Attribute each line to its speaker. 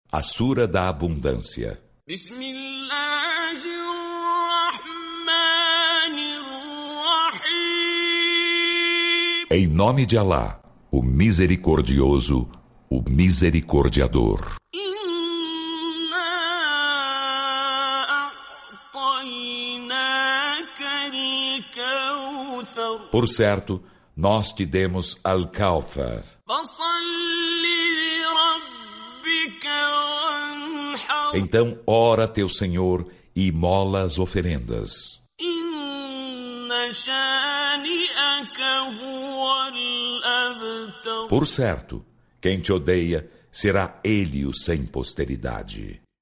Speaker 1: A Sura da Abundância. Em nome de Alá, o Misericordioso, o Misericordiador. Por certo, nós te demos Al-Kawthar. Então ora teu Senhor e imola as oferendas. Por certo, quem te odeia será ele o sem posteridade.